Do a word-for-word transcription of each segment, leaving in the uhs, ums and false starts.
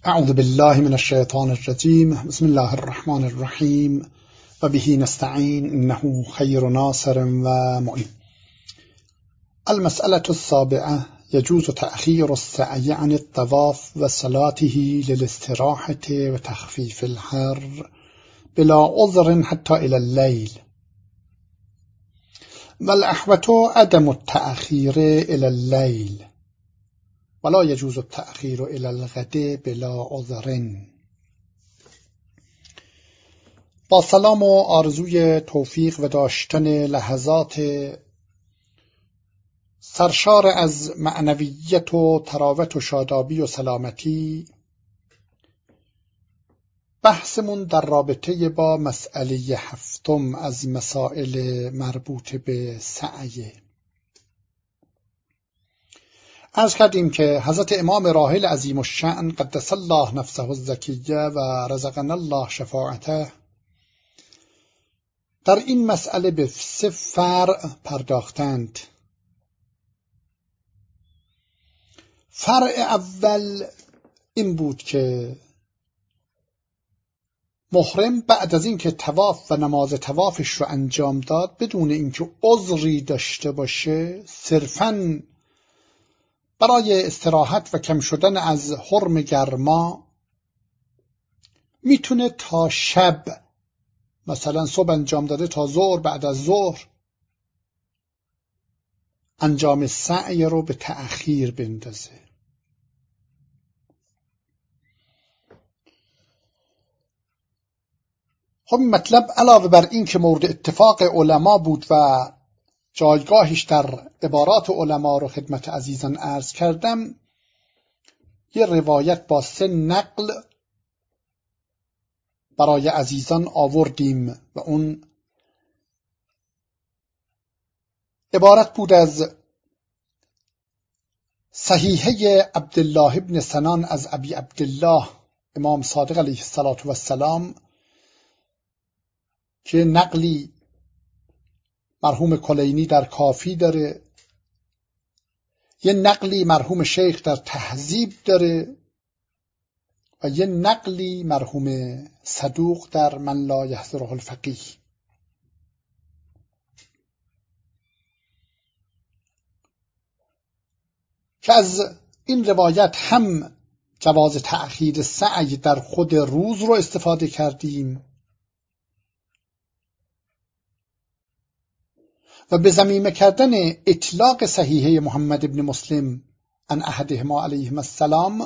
اعوذ بالله من الشیطان الرجیم. بسم الله الرحمن الرحیم و به نستعین انه خیر ناصر و معین. المسألة السابعة: يجوز تأخير السعي عن الطواف وصلاته للاستراحة وتخفيف الحر بلا عذر حتى إلى الليل، والأحوط عدم التأخير إلى الليل، ولا يجوز التأخير إلى الغد بلا عذر. با سلام و آرزوی توفیق و داشتن لحظات سرشار از معنویت و تراوت و شادابی و سلامتی، بحثمون در رابطه با مسئله هفتم از مسائل مربوط به سعی. عرض کردیم که حضرت امام راحل عظیم الشأن قدس الله نفسه الزکیه و رزقنا الله شفاعته در این مسئله به سه فرع پرداختند. فرع اول این بود که محرم بعد از این که طواف و نماز طوافش رو انجام داد، بدون اینکه عذری داشته باشه، صرفاً برای استراحت و کم شدن از حرم گرما، میتونه تا شب، مثلا صبح انجام داده تا ظهر، بعد از ظهر انجام سعی رو به تأخیر بندازه. خب مطلب علاوه بر این که مورد اتفاق علما بود و جایگاهش در عبارات علما رو خدمت عزیزان عرض کردم، یه روایت با سه نقل برای عزیزان آوردیم و اون عبارت بود از صحیحه عبدالله ابن سنان از ابی عبدالله امام صادق علیه السلام که نقلی مرحوم کلینی در کافی داره، یه نقلی مرحوم شیخ در تهذیب داره و یه نقلی مرحوم صدوق در من لا یحضره الفقیه. که از این روایت هم جواز تأخیر سعی در خود روز رو استفاده کردیم و به ضمیمه کردن اطلاق صحیحه محمد ابن مسلم عن احدهما علیهم السلام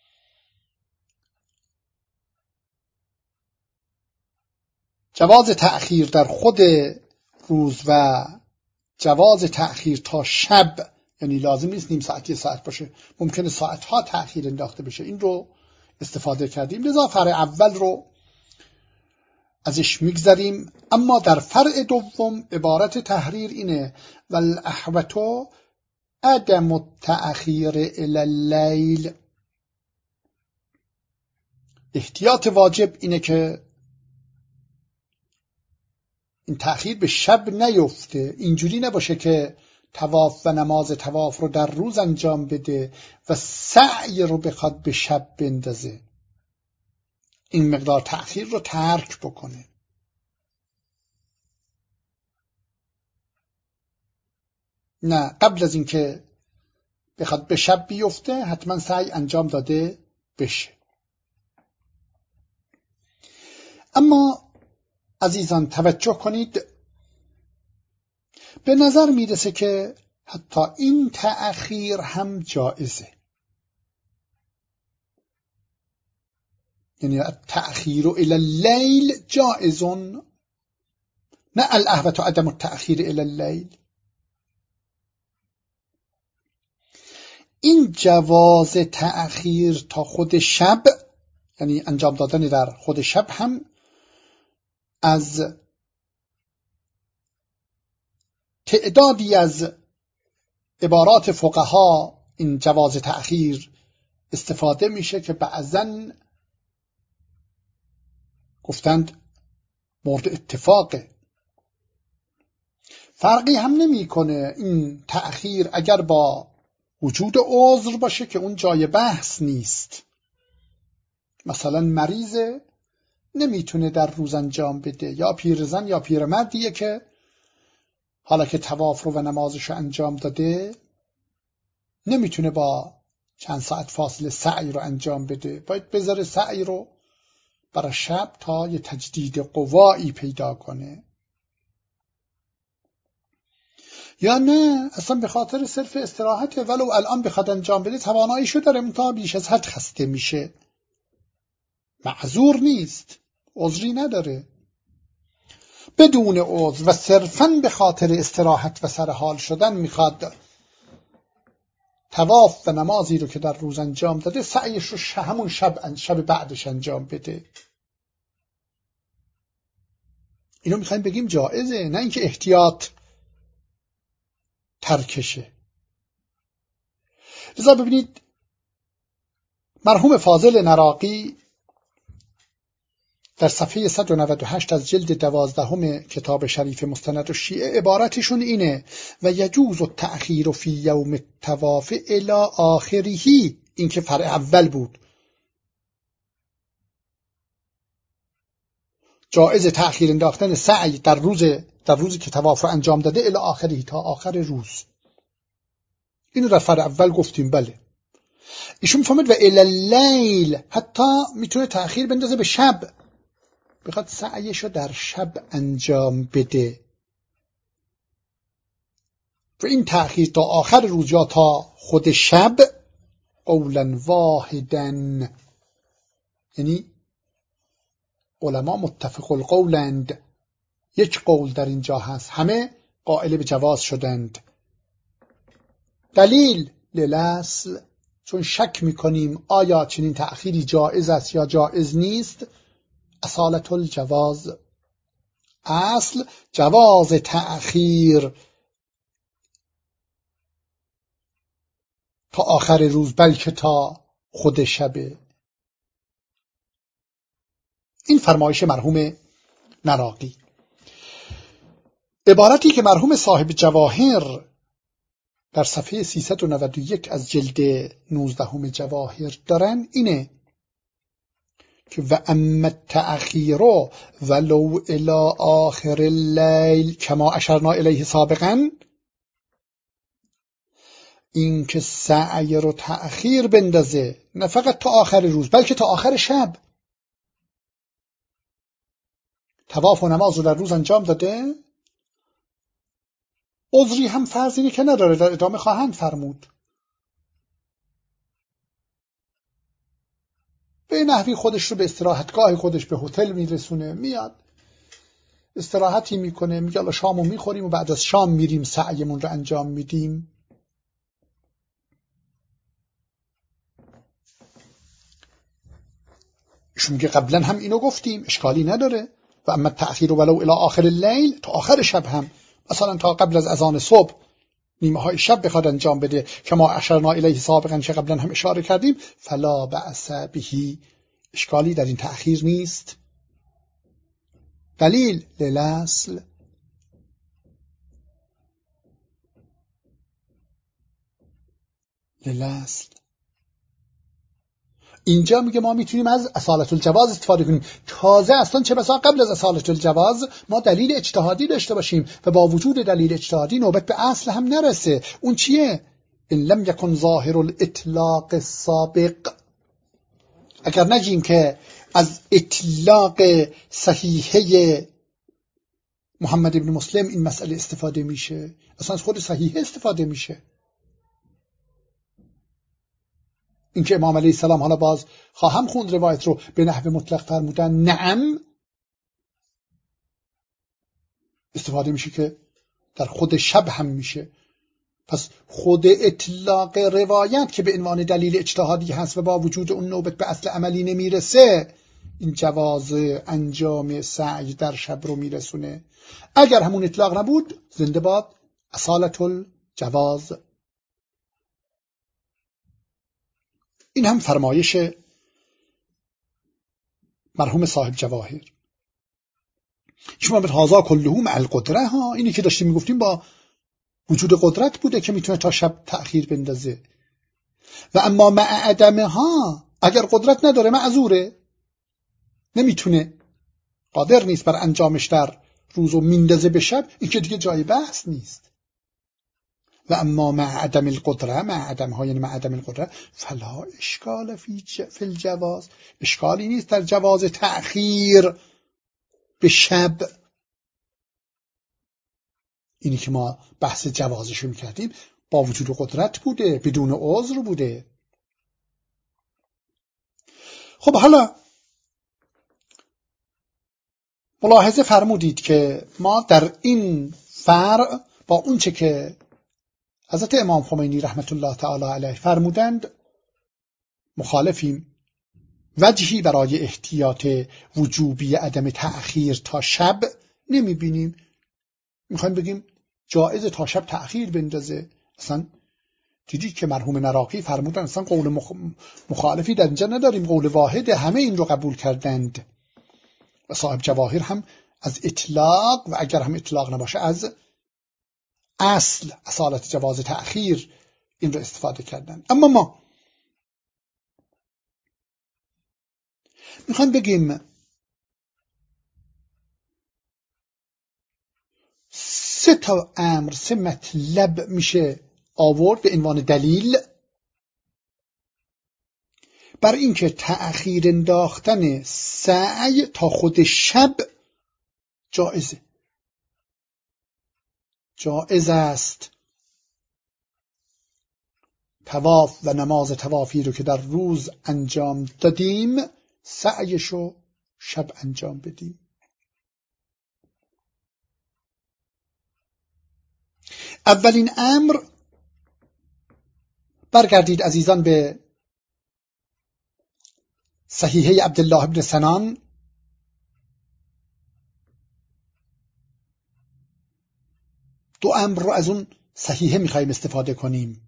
جواز تأخیر در خود روز و جواز تأخیر تا شب، یعنی لازم نیست نیم ساعت یه ساعت باشه، ممکنه ساعتها تأخیر انداخته بشه، این رو استفاده کردیم. لذا فرع اول رو ازش میگذریم. اما در فرع دوم عبارت تحریر اینه: والاحوط عدم التأخیر الی اللیل. احتیاط واجب اینه که این تأخیر به شب نیفته، اینجوری نباشه که طواف و نماز طواف رو در روز انجام بده و سعی رو بخواد به شب بندازه، این مقدار تأخیر رو ترک بکنه. نه، قبل از اینکه بخواد به شب بیفته حتما سعی انجام داده بشه. اما عزیزان توجه کنید، به نظر میرسه که حتی این تأخیر هم جائزه، یعنی التأخیر الی اللیل جائز، نه الاحوط عدم التأخیر الی اللیل. این جواز تأخیر تا خود شب، یعنی انجام دادن در خود شب، هم از تعدادی از عبارات فقها این جواز تأخیر استفاده میشه که بعضاً گفتند مورد اتفاقه. فرقی هم نمی کنه این تأخیر اگر با وجود عذر باشه که اون جای بحث نیست، مثلا مریضه نمیتونه در روز انجام بده، یا پیرزن یا پیرمردیه که حالا که طواف رو و نمازش رو انجام داده نمیتونه با چند ساعت فاصله سعی رو انجام بده، باید بذاره سعی رو برای شب تا یه تجدید قوایی پیدا کنه. یا نه اصلا به خاطر صرف استراحت، ولو الان بخواد انجام بده تواناییشو داره منتها بیش از حد خسته میشه، معذور نیست، عذری نداره. بدون عذر و صرفاً به خاطر استراحت و سرحال شدن میخواد طواف و نمازی رو که در روز انجام داده سعیش رو همون شب شب بعدش انجام بده. اینو میخوایم بگیم جائزه، نه اینکه احتیاط ترکشه. لذا ببینید مرحوم فاضل نراقی در صفحه صد و نود و هشت از جلد دوازدهم کتاب شریف مستند الشیعه عبارتشون اینه: و یجوز التأخیر فی یوم الطواف الی آخره. این که فرع اول بود، جائز تأخیر انداختن سعی در روز در روزی که طواف رو انجام داده الی آخره، تا آخر روز. اینو در فرع اول گفتیم. بله ایشون فهمید و الی اللیل، حتی میتونه تأخیر بندازه به شب، بخواد سعیشو در شب انجام بده و این تأخیر تا آخر روز یا تا خود شب قولا واحدن، یعنی علما متفق القولند، یک قول در اینجا هست، همه قائل به جواز شدند. دلیل للاصل، چون شک میکنیم آیا چنین تأخیری جائز است یا جائز نیست. اصالت الجواز، اصل جواز تأخیر تا آخر روز، بلکه تا خود شبه. این فرمایش مرحوم نراقی. عبارتی که مرحوم صاحب جواهر در صفحه سیصد و نود و یک از جلد نوزدهم جواهر دارن اینه که و اما التأخیر ولو الی آخر اللیل کما اشرنا الیه سابقا، این که سعی رو تأخیر بندازه نه فقط تا آخر روز بلکه تا آخر شب، طواف و نماز رو در روز انجام داده، عذری هم فرض اینه که نداره، در ادامه خواهند فرمود، به نحوی خودش رو به استراحتگاه خودش به هتل میرسونه، میاد استراحتی میکنه، میگه الان شامو میخوریم و بعد از شام میریم سعیمون رو انجام میدیم. ایشون میگه قبلا هم اینو گفتیم، اشکالی نداره. و اما تأخیر ولو الی آخر اللیل، تا آخر شب هم، مثلا تا قبل از اذان صبح نیمه های شب بخواد انجام بده که ما اشرنا الیه سابقا که قبلا هم اشاره کردیم، فلا بأس به، اشکالی در این تأخیر نیست. دلیل للاصل، للاصل اینجا میگه ما میتونیم از اصالت الجواز استفاده کنیم. تازه اصلا چه بسا قبل از اصالت الجواز ما دلیل اجتهادی داشته باشیم و با وجود دلیل اجتهادی نوبت به اصل هم نرسه. اون چیه؟ ان لم یکن ظاهر الاطلاق السابق، اگر نگیم که از اطلاق صحیحه محمد ابن مسلم این مسئله استفاده میشه، اصلا از خود صحیحه استفاده میشه. اینکه امام علیه السلام حالا باز خواهم خوند روایت رو به نحو مطلق فرمودن نعم، استفاده میشه که در خود شب هم میشه. پس خود اطلاق روایت که به عنوان دلیل اجتهادی هست و با وجود اون نوبت به اصل عملی نمیرسه، این جواز انجام سعی در شب رو میرسونه. اگر همون اطلاق نبود زنده باد اصالت الجواز. این هم فرمایش مرحوم صاحب جواهر. شما به هازا کلهو مع القدره ها، اینی که داشتیم میگفتیم با وجود قدرت بوده که میتونه تا شب تأخیر بندازه. و اما مع عدمه ها، اگر قدرت نداره معذوره، نمیتونه، قادر نیست بر انجامش در روز و میندازه به شب، این که دیگه جای بحث نیست. و اما مع عدم القدره، مع عدم ها یعنی مع عدم القدره، فلا اشکال فی فی الجواز، اشکالی نیست در جواز تأخیر به شب. اینی که ما بحث جوازشو میکردیم با وجود قدرت بوده، بدون عذر بوده. خب حالا ملاحظه فرمودید که ما در این فرع با اون چه که حضرت امام خمینی رحمت الله تعالی علیه فرمودند مخالفیم. وجهی برای احتیاط وجوبی عدم تأخیر تا شب نمی بینیم. میخوایم بگیم جایز تا شب تأخیر بندازه. اصلا دیدید که مرحوم نراقی فرمودن اصلا قول مخ... مخالفی در اینجا نداریم، قول واحد، همه این رو قبول کردند. و صاحب جواهر هم از اطلاق و اگر هم اطلاق نباشه از اصل اصالت جواز تأخیر این رو استفاده کردن. اما ما میخوایم بگیم سه تا امر، سه مطلب میشه آورد به عنوان دلیل بر اینکه تأخیر انداختن سعی تا خود شب جائزه، جائز است. طواف و نماز طوافی رو که در روز انجام دادیم سعیشو شب انجام بدیم. اولین امر، برگردید عزیزان به صحیحه عبدالله بن سنان دو امر رو از اون صحیحه میخوایم استفاده کنیم.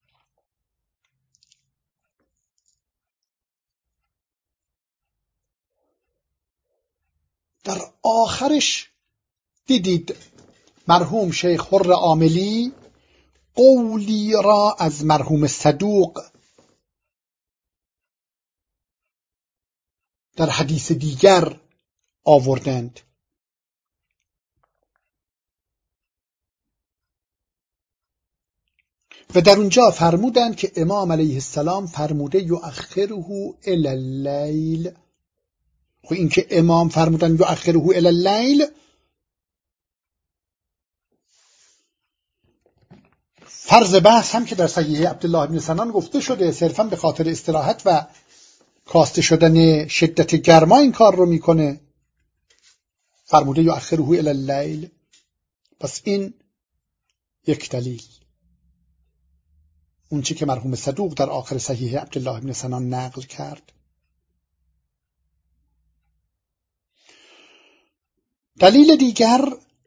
در آخرش دیدید مرحوم شیخ حر عاملی قولی را از مرحوم صدوق در حدیث دیگر آوردند و در اونجا فرمودند که امام علیه السلام فرموده یؤخره الی اللیل. خب این که امام فرمودن یؤخره الی اللیل، فرض بحث هم که در صحیحه عبدالله بن سنان گفته شده صرفا به خاطر استراحت و کاسته شدن شدت گرما این کار رو میکنه، فرموده یؤخره الی اللیل. پس این یک دلیل، اون چی که مرحوم صدوق در آخر صحیحه عبدالله بن سنان نقل کرد. دلیل دیگر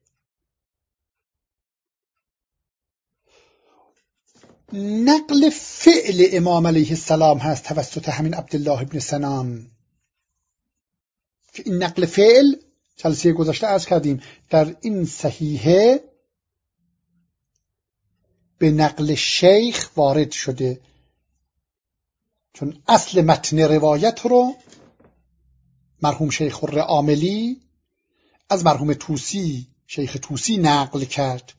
نقل فعل امام علیه السلام هست توسط همین عبدالله بن سنان که این نقل فعل جلسه گذشته عرض کردیم در این صحیحه به نقل شیخ وارد شده، چون اصل متن روایت رو مرحوم شیخ حر عاملی از مرحوم طوسی، شیخ طوسی نقل کرد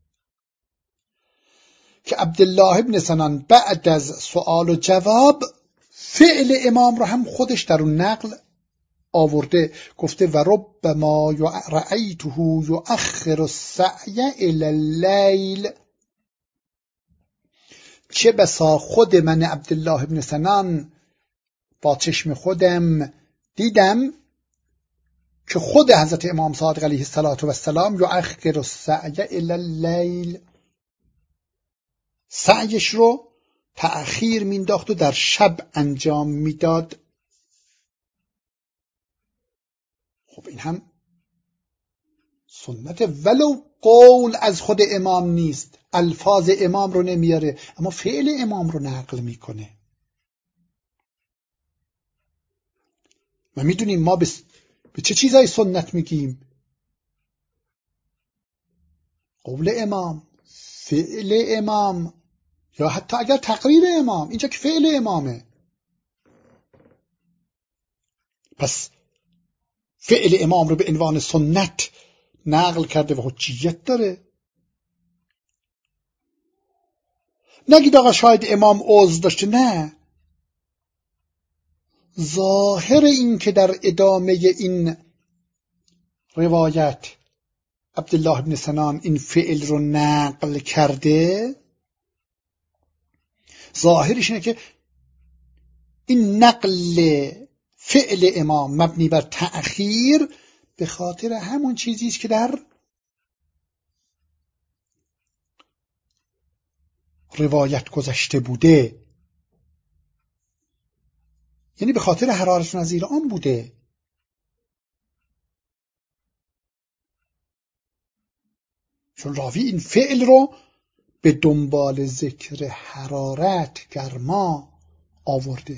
که عبدالله بن سنان بعد از سوال و جواب فعل امام رو هم خودش در اون نقل آورده، گفته و ربما رأیته یؤخر السعی الی اللیل. چه بسا خود من عبدالله بن سنان با چشم خودم دیدم که خود حضرت امام صادق علیه السلام یؤخر السعی الی اللیل، سعیش رو تأخیر مینداخت و در شب انجام میداد. خب این هم سنت، ولو قول از خود امام نیست، الفاظ امام رو نمیاره اما فعل امام رو نقل میکنه. و میدونیم ما به چه چیزای سنت میگیم؟ قول امام، فعل امام، یا حتی اگر تقریر امام، اینجا که فعل امامه. پس فعل امام رو به عنوان سنت نقل کرده و حجیت داره. نگید آقا شاید امام عذر داشته، نه، ظاهر این که در ادامه این روایت عبدالله بن سنان این فعل رو نقل کرده، ظاهرش اینه که این نقل فعل امام مبنی بر تأخیر به خاطر همون چیزی است که در روایت گذشته بوده، یعنی به خاطر حرارت نظیر آن بوده. چون راوی این فعل رو به دنبال ذکر حرارت گرما آورده.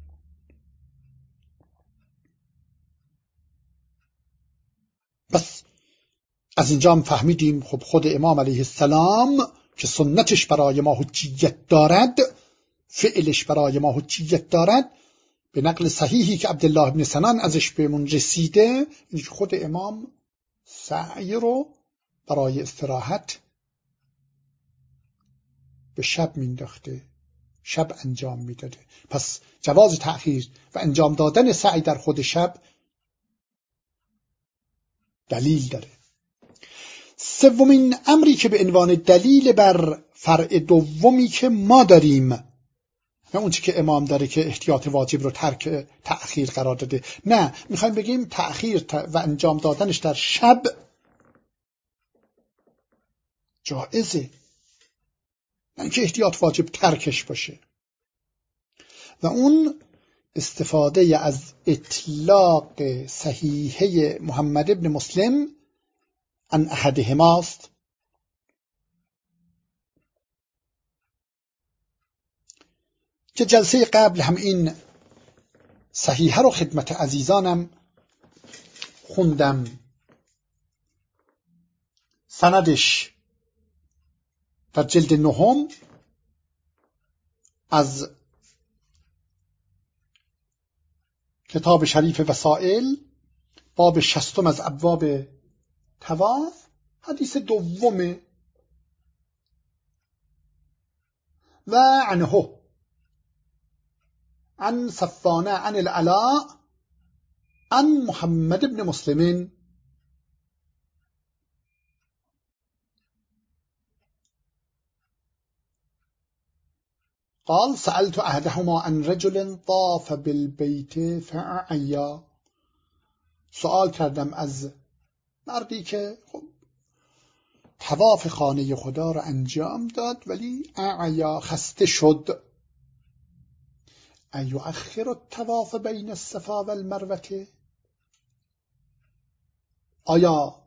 پس از اینجا هم فهمیدیم خب خود امام علیه السلام که سنتش برای ما حجیت دارد، فعلش برای ما حجیت دارد، به نقل صحیحی که عبدالله بن سنان ازش بهمون رسیده، این که خود امام سعی رو برای استراحت به شب مینداخته، شب انجام میداده. پس جواز تأخیر و انجام دادن سعی در خود شب دلیل داره. سومین امری که به عنوان دلیل بر فرع دومی که ما داریم، نه اون چی که امام داره که احتیاط واجب رو ترک تأخیر قرار داده، نه، میخوایم بگیم تأخیر و انجام دادنش در شب جائزه، نه اینکه احتیاط واجب ترکش باشه. و اون استفاده از اطلاق صحیحه محمد ابن مسلم عن احدهماست که جلسه قبل هم این صحیحه رو خدمت عزیزانم خوندم. سندش در جلد نهم از کتاب شریف وسائل باب شصتم از ابواب طواف حدیث دومه و عنه عن صفوان عن العلاء عن محمد بن مسلم قال سألت أحدهما عن رجل طاف بالبيت فأعيا. سوال کردم از مردی که خب طواف خانه خدا را انجام داد ولی اعیا، خسته شد. ایؤخر الطواف بین الصفا و المروه، آیا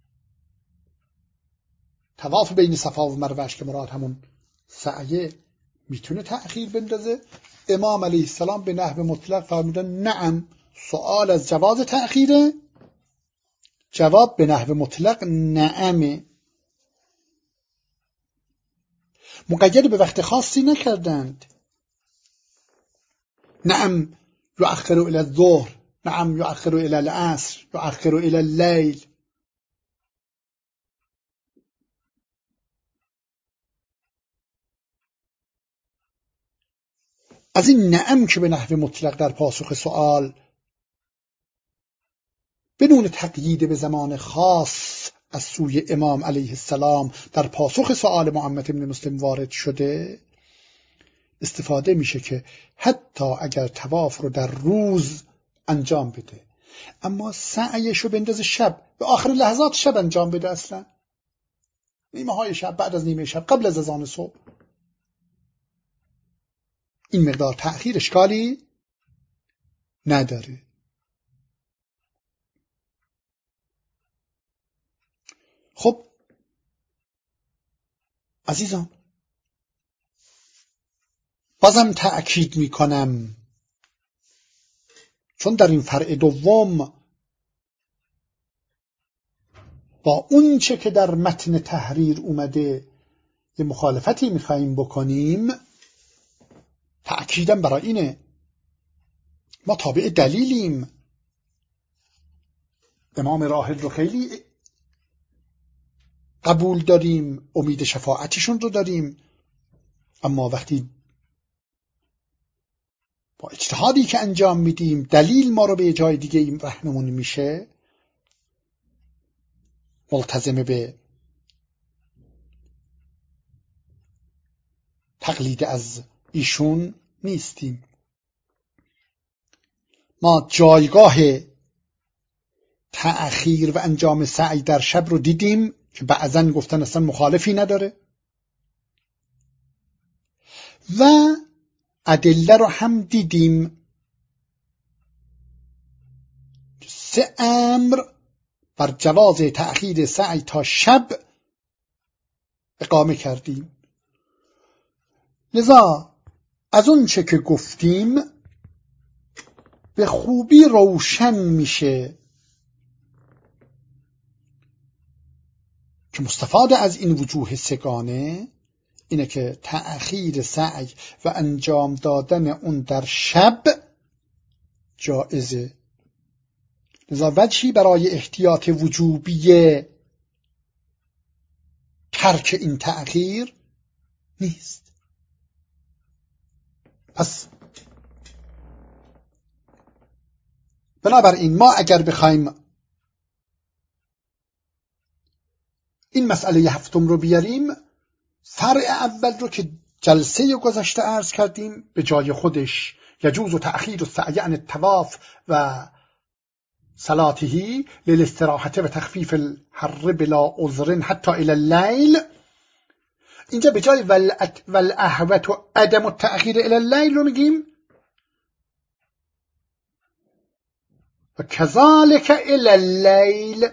طواف بین صفا و مروهش که مراد همون سعیه میتونه تأخیر بندازه؟ امام علیه السلام به نحو مطلق فرمودن نعم. سوال از جواز تأخیره، جواب به نحو مطلق نعمه. مقید به وقت خاصی نکردند. نعم یؤخر الى الظهر، نعم یؤخر الى العصر، یؤخر الى اللیل. از این نعم که به نحو مطلق در پاسخ سوال بدون تقیید به زمان خاص از سوی امام علیه السلام در پاسخ سوال محمد بن مسلم وارد شده، استفاده میشه که حتی اگر طواف رو در روز انجام بده اما سعیش رو بندازه شب، به آخر لحظات شب انجام بده، اصلا نیمه های شب، بعد از نیمه شب، قبل از اذان صبح، این مقدار تأخیر اشکالی نداره. خب عزیزان، بازم تأکید میکنم چون در این فرع دوم با اون چه که در متن تحریر اومده یه مخالفتی میخواییم بکنیم، تأکیدم برای اینه ما تابع دلیلیم. امام راحل رو خیلی قبول داریم، امید شفاعتشون رو داریم، اما وقتی با اجتهادی که انجام میدیم دلیل ما رو به جای دیگه این رهنمون میشه، ملتزم به تقلید از ایشون نیستیم. ما جایگاه تأخیر و انجام سعی در شب رو دیدیم که بعضن گفتن اصلا مخالفی نداره و ادله رو هم دیدیم. سه امر بر جواز تأخیر سعی تا شب اقامه کردیم. لذا از اون چه که گفتیم به خوبی روشن میشه که مستفاد از این وجوه سگانه اینه که تأخیر سعی و انجام دادن اون در شب جائزه. لذا وجهی برای احتیاط وجوبی ترک این تأخیر نیست. پس بنابراین ما اگر بخوایم این مسئله هفتم رو بیاریم، فرع اول رو که جلسه گذشته عرض کردیم به جای خودش یجوز و تأخیر و سعی عن الطواف و صلاته للاستراحة و تخفیف الحر بلا عذر حتی الى اللیل، اینجا به جای والاحوط و عدم التأخیر الى اللیل رو میگیم و کذالک الى اللیل،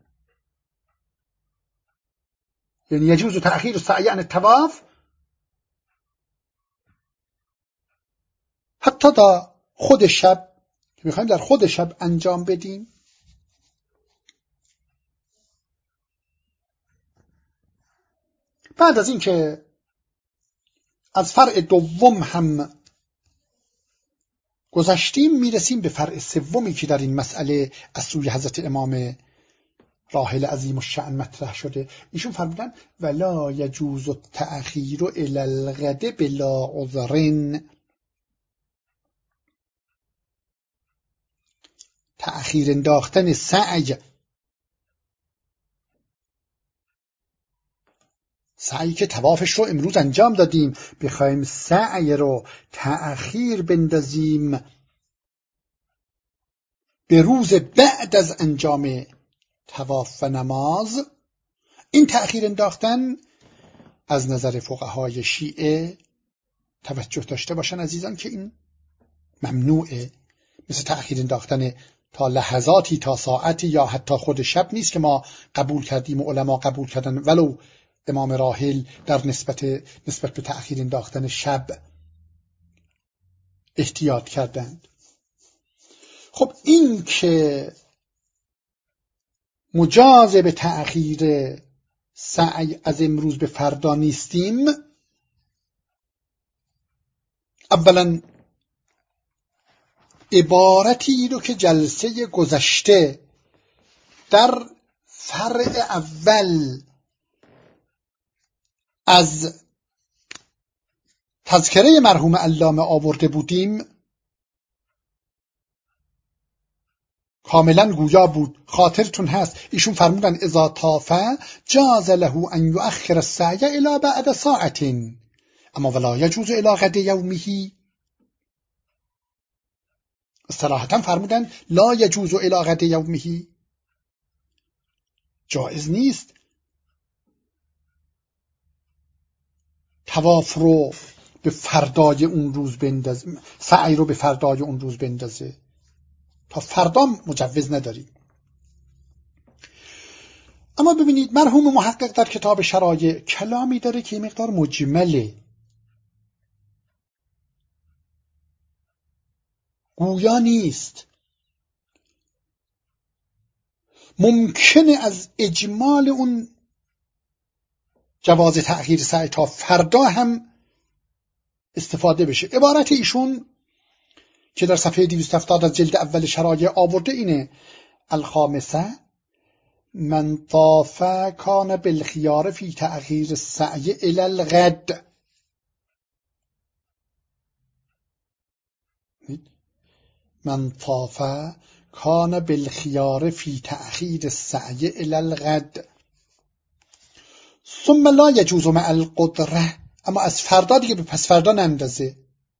یعنی یجوز تأخیر السعی عن الطواف حتی تا خود شب که میخوایم در خود شب انجام بدیم. بعد از این که از فرع دوم هم گذشتیم میرسیم به فرع سومی که در این مسئله از سوی حضرت امام راحل عظیم الشأن مطرح شده. ایشون فرمودن ولا یجوز التأخیر الی الغد بلا عذر، تأخیر انداختن سعی سعی که طوافش رو امروز انجام دادیم بخوایم سعی رو تأخیر بندازیم به روز بعد از انجام طواف و نماز، این تأخیر انداختن از نظر فقهای شیعه توجه داشته باشن عزیزان که این ممنوعه. مثل تأخیر انداختن تا لحظاتی، تا ساعتی یا حتی خود شب نیست که ما قبول کردیم و علما قبول کردن، ولو امام راحل در نسبت نسبت به تأخیر انداختن شب احتیاط کردند. خب این که مجاز به تأخیر سعی از امروز به فردا نیستیم، اولا عبارتی رو که جلسه گذشته در فرع اول از تذکره مرحوم علامه آورده بودیم کاملا گویا بود. خاطرتون هست ایشون فرمودن اذا طافه جاز له ان یؤخر السعی الی بعد ساعت اما ولا یجوز الی غد یومه. صراحتا فرمودن لا یجوز الی غد یومه، جائز نیست طواف رو به فردای اون روز بندازه، سعی رو به فردای اون روز بندازه، تا فردا مجوز نداری. اما ببینید مرحوم محقق در کتاب شرایع کلامی داره که مقدار مجمله، گویا نیست. ممکنه از اجمال اون جواز تأخیر سعی تا فردا هم استفاده بشه. عبارت ایشون که در صفحه دویست و هفتاد از جلد اول شرایع آورده اینه: الخامسه من طاف کان بالخیار فی تأخیر السعی الی الغد. من طاف کان بالخیار فی تأخیر السعی الی الغد ثم لا یجوز مع القدره. اما از فردا دیگه به پس فردا نندازه،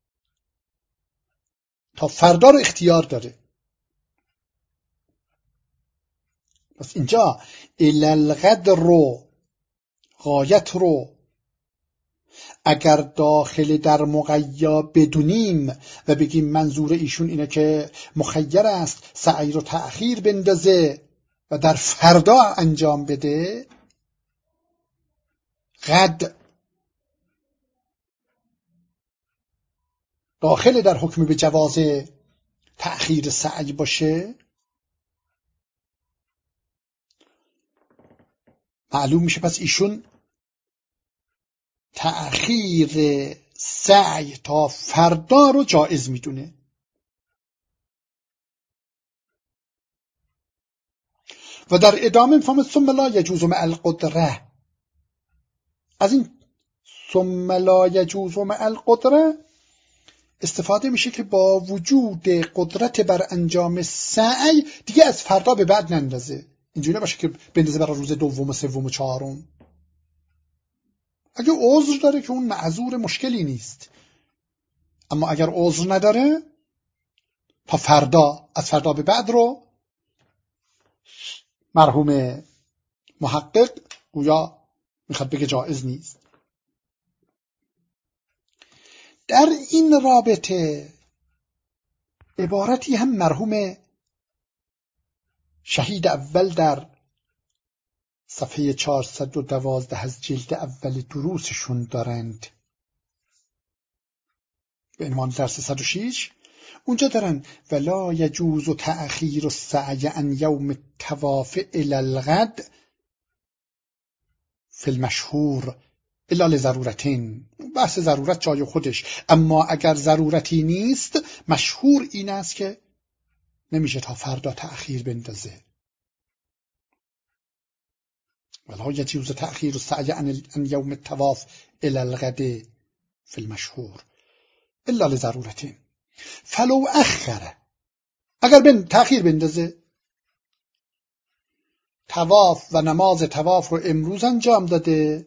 تا فردا رو اختیار داره. پس اینجا الی الغد رو، غایت رو اگر داخل در مقیا بدونیم و بگیم منظور ایشون اینه که مخیر است سعی رو تأخیر بندازه و در فردا انجام بده، غد داخل در حکم به جواز تأخیر سعی باشه، معلوم میشه پس ایشون تأخیر سعی تا فردا رو جایز میدونه. و در ادامه میفهمه ثم لا یجوز مع القدره. از این ثم لا یجوز مع القدره استفاده میشه که با وجود قدرت بر انجام سعی دیگه از فردا به بعد نندازه. اینجوری نباشه که بندازه برای روز دوم و سوم و چهارم. اگه عذر داره که اون معذور مشکلی نیست، اما اگر عذر نداره تا فردا، از فردا به بعد رو مرحوم محقق گویا میخواد بگه جایز نیست. در این رابطه عبارتی هم مرحوم شهید اول در صفحه چهارصد و دوازده از جلد اول دروسشون دارند به عنوان درس صد و شش. اونجا دارن ولا یجوز تأخیر السعی عن یوم الطواف الی الغد فی المشهور الا لضرورتین. بحث ضرورت جای خودش، اما اگر ضرورتی نیست مشهور این است که نمیشه تا فردا تأخیر بندازه. ولا یجوز تأخیر السعی عن یوم الطواف الی الغد فی المشهور الا لضرورتین. فلو اخره، اگر بن تأخیر بندازه، طواف و نماز طواف رو امروز انجام داده،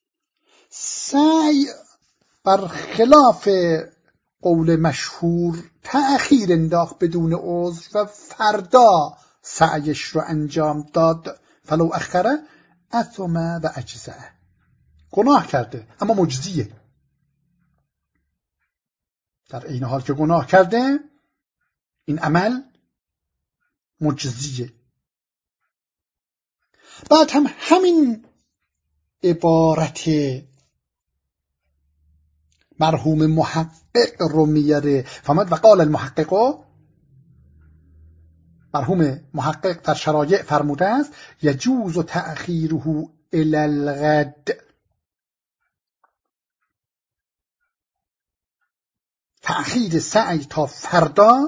سعی بر خلاف قول مشهور تأخیر انداخت بدون عذر و فردا سعیش رو انجام داد، فلو اخره اثم و اجزه، گناه کرده اما مجزیه. در این حال که گناه کرده این عمل مجزیه. بعد هم همین عبارت مرحوم محقق رو میاره، فهمد و قال المحقق، مرحوم محقق در شرایع فرموده است یجوز تأخیره الی الغد، تأخیر سعی تا فردا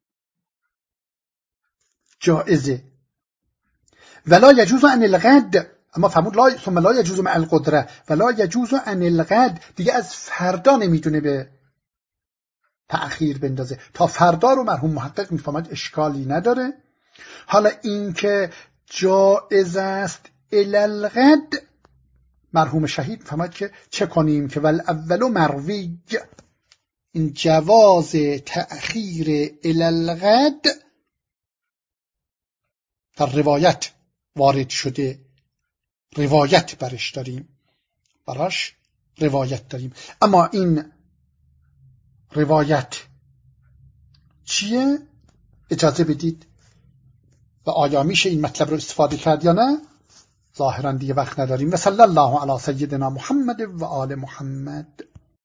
جائزه. ولا یجوز عن الغد، اما فرمود لا ثم لا یجوز مع القدره ولا یجوز عن الغد، دیگه از فردا نمیتونه به تأخیر بندازه، تا فردا رو مرحوم محقق میفهمد اشکالی نداره. حالا این که جائز است الی الغد، مرحوم شهید میفهمد که چه کنیم که والاول مروی، این جواز تأخیر الی الغد در روایت وارد شده، روایت برش داریم، براش روایت داریم. اما این روایت چیه؟ اجازه بدید و آیا میشه این مطلب رو استفاده کرد یا نه؟ ظاهرا دیگه وقت نداریم. و صلی الله علی سیدنا محمد و آل محمد.